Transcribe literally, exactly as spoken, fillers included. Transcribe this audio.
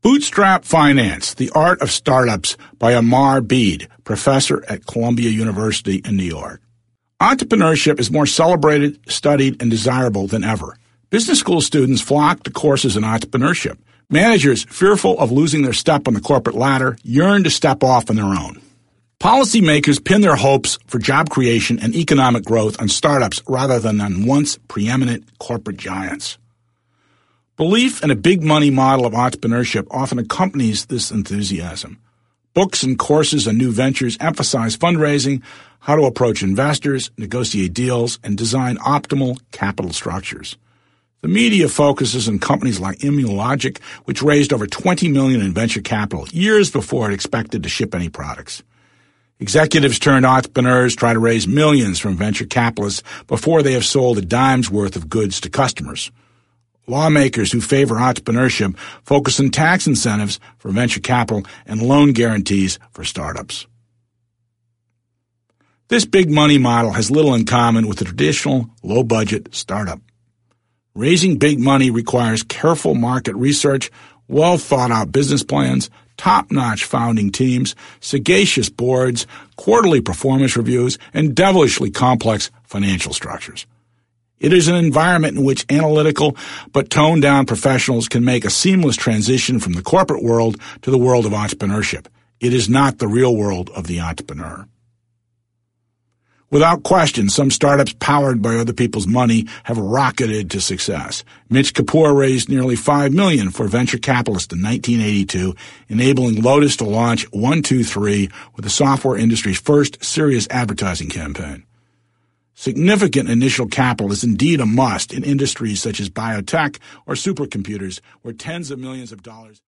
Bootstrap Finance, The Art of Startups by Amar Bede, professor at Columbia University in New York. Entrepreneurship is more celebrated, studied, and desirable than ever. Business school students flock to courses in entrepreneurship. Managers, fearful of losing their step on the corporate ladder, yearn to step off on their own. Policymakers pin their hopes for job creation and economic growth on startups rather than on once preeminent corporate giants. Belief in a big money model of entrepreneurship often accompanies this enthusiasm. Books and courses on new ventures emphasize fundraising, how to approach investors, negotiate deals, and design optimal capital structures. The media focuses on companies like Immunologic, which raised over twenty million dollars in venture capital years before it expected to ship any products. Executives turned entrepreneurs try to raise millions from venture capitalists before they have sold a dime's worth of goods to customers. Lawmakers who favor entrepreneurship focus on tax incentives for venture capital and loan guarantees for startups. This big money model has little in common with the traditional low-budget startup. Raising big money requires careful market research, well-thought-out business plans, top-notch founding teams, sagacious boards, quarterly performance reviews, and devilishly complex financial structures. It is an environment in which analytical but toned-down professionals can make a seamless transition from the corporate world to the world of entrepreneurship. It is not the real world of the entrepreneur. Without question, some startups powered by other people's money have rocketed to success. Mitch Kapor raised nearly five million dollars for venture capitalists in nineteen eighty-two, enabling Lotus to launch one two three with the software industry's first serious advertising campaign. Significant initial capital is indeed a must in industries such as biotech or supercomputers, where tens of millions of dollars